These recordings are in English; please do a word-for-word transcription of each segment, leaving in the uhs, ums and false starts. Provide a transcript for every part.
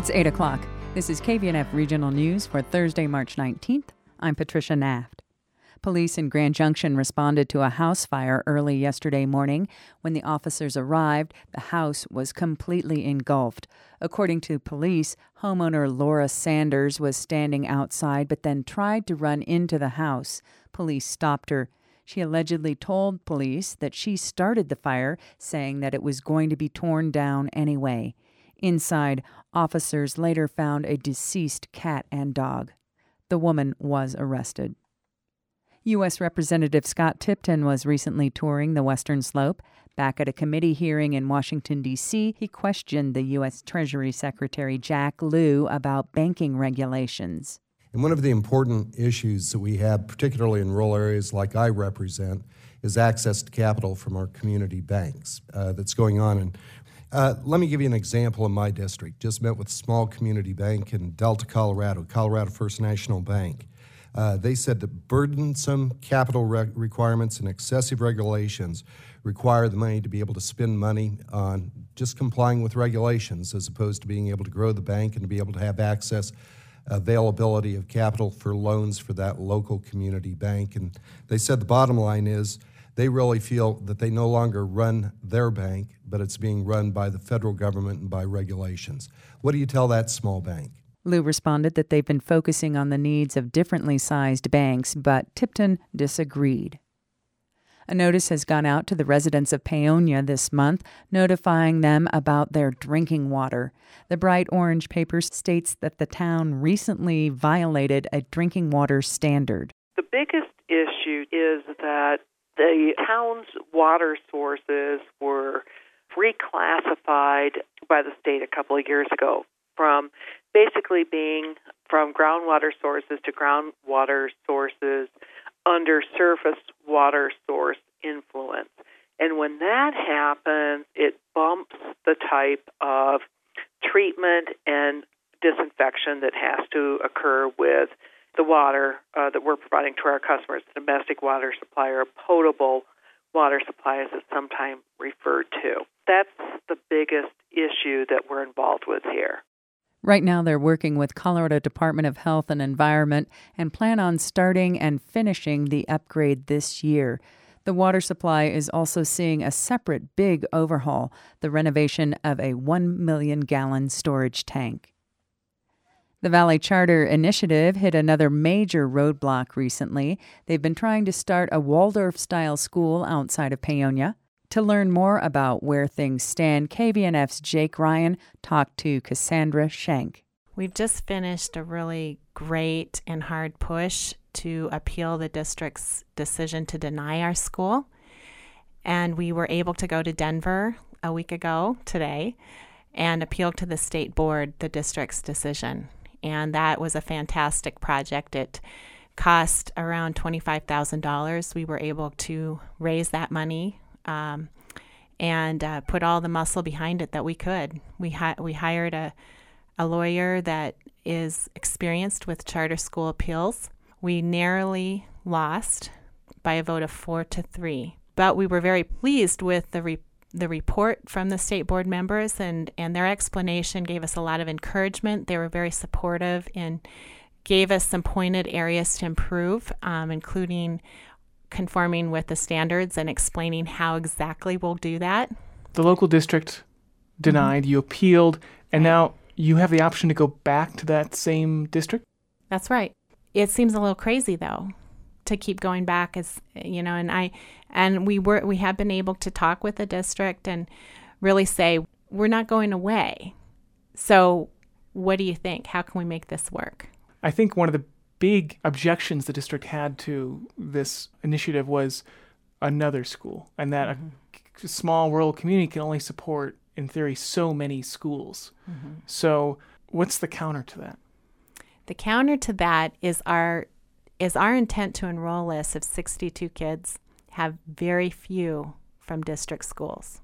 It's eight o'clock. This is K V N F Regional News for Thursday, March nineteenth. I'm Patricia Naft. Police in Grand Junction responded to a house fire early yesterday morning. When the officers arrived, the house was completely engulfed. According to police, homeowner Laura Sanders was standing outside but then tried to run into the house. Police stopped her. She allegedly told police that she started the fire, saying that it was going to be torn down anyway. Inside, officers later found a deceased cat and dog. The woman was arrested. U S Representative Scott Tipton was recently touring the Western Slope. Back at a committee hearing in Washington, D C, he questioned the U S Treasury Secretary Jack Lew about banking regulations. And one of the important issues that we have, particularly in rural areas like I represent, is access to capital from our community banks uh, that's going on. And uh, let me give you an example in my district. Just met with a small community bank in Delta, Colorado, Colorado First National Bank. Uh, they said that burdensome capital re- requirements and excessive regulations require the money to be able to spend money on just complying with regulations as opposed to being able to grow the bank and to be able to have access, availability of capital for loans for that local community bank. And they said the bottom line is they really feel that they no longer run their bank, but it's being run by the federal government and by regulations. What do you tell that small bank? Lew responded that they've been focusing on the needs of differently sized banks, but Tipton disagreed. A notice has gone out to the residents of Paonia this month, notifying them about their drinking water. The bright orange paper states that the town recently violated a drinking water standard. The biggest issue is that the town's water sources were reclassified by the state a couple of years ago from basically being from groundwater sources to groundwater sources under surface water source influence. And when that happens, it bumps the type of treatment and disinfection that has to occur with the water uh, that we're providing to our customers. The domestic water supply or potable water supply, as it's sometimes referred to. That's the biggest issue that we're involved with here. Right now, they're working with Colorado Department of Health and Environment and plan on starting and finishing the upgrade this year. The water supply is also seeing a separate big overhaul, the renovation of a one million gallon storage tank. The Valley Charter Initiative hit another major roadblock recently. They've been trying to start a Waldorf-style school outside of Paonia. To learn more about where things stand, K V N F's Jake Ryan talked to Cassandra Schenk. We've just finished a really great and hard push to appeal the district's decision to deny our school. And we were able to go to Denver a week ago today and appeal to the state board the district's decision. And that was a fantastic project. It cost around twenty-five thousand dollars. We were able to raise that money Um, and uh, put all the muscle behind it that we could. We hi- we hired a, a lawyer that is experienced with charter school appeals. We narrowly lost by a vote of four to three, but we were very pleased with the re- the report from the state board members, and, and their explanation gave us a lot of encouragement. They were very supportive and gave us some pointed areas to improve, um, including conforming with the standards and explaining how exactly we'll do that. The local district denied, mm-hmm. You appealed, and right. Now you have the option to go back to that same district? That's right. It seems a little crazy, though, to keep going back, as you know, and I and we were we have been able to talk with the district and really say we're not going away. So what do you think? How can we make this work? I think one of the big objections the district had to this initiative was another school, and that mm-hmm. a small rural community can only support, in theory, so many schools. Mm-hmm. So what's the counter to that? The counter to that is our is our intent to enroll list of sixty-two kids have very few from district schools.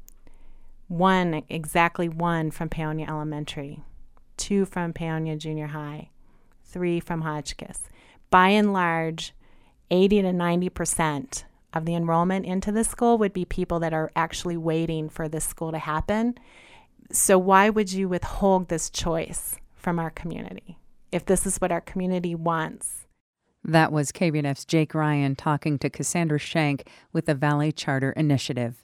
One, exactly one from Paonia Elementary, two from Paonia Junior High, three from Hotchkiss. By and large, eighty to ninety percent of the enrollment into the school would be people that are actually waiting for this school to happen. So why would you withhold this choice from our community if this is what our community wants? That was K V N F's Jake Ryan talking to Cassandra Shank with the Valley Charter Initiative.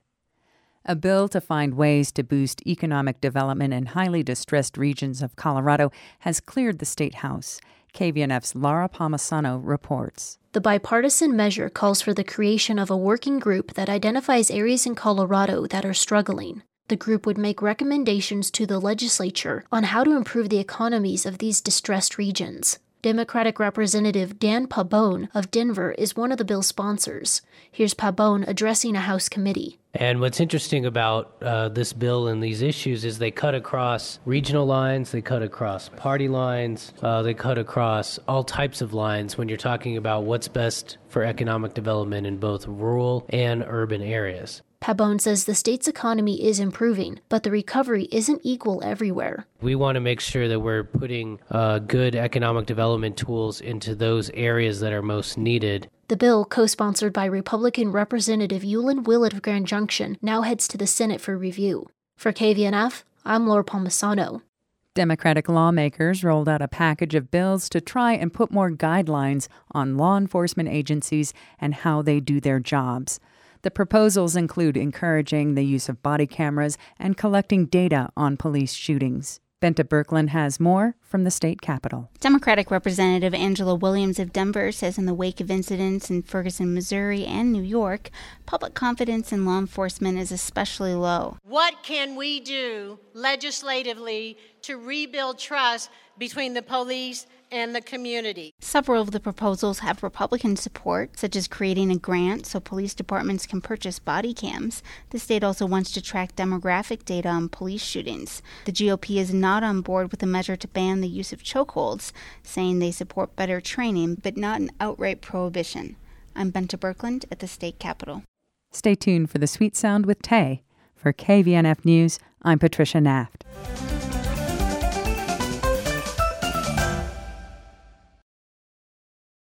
A bill to find ways to boost economic development in highly distressed regions of Colorado has cleared the State House. K V N F's Laura Palmisano reports. The bipartisan measure calls for the creation of a working group that identifies areas in Colorado that are struggling. The group would make recommendations to the legislature on how to improve the economies of these distressed regions. Democratic Representative Dan Pabon of Denver is one of the bill's sponsors. Here's Pabon addressing a House committee. And what's interesting about uh, this bill and these issues is they cut across regional lines, they cut across party lines, uh, they cut across all types of lines when you're talking about what's best for economic development in both rural and urban areas. Pabon says the state's economy is improving, but the recovery isn't equal everywhere. We want to make sure that we're putting uh, good economic development tools into those areas that are most needed. The bill, co-sponsored by Republican Representative Yulin Willett of Grand Junction, now heads to the Senate for review. For K V N F, I'm Laura Palmisano. Democratic lawmakers rolled out a package of bills to try and put more guidelines on law enforcement agencies and how they do their jobs. The proposals include encouraging the use of body cameras and collecting data on police shootings. Benta Birkeland has more from the state capitol. Democratic Representative Angela Williams of Denver says in the wake of incidents in Ferguson, Missouri and New York, public confidence in law enforcement is especially low. What can we do legislatively to rebuild trust between the police and the community? Several of the proposals have Republican support, such as creating a grant so police departments can purchase body cams. The state also wants to track demographic data on police shootings. The G O P is not on board with a measure to ban the use of chokeholds, saying they support better training but not an outright prohibition. I'm Benta Birkeland at the state capitol. Stay tuned for the Sweet Sound with Tay. For K V N F News, I'm Patricia Naft.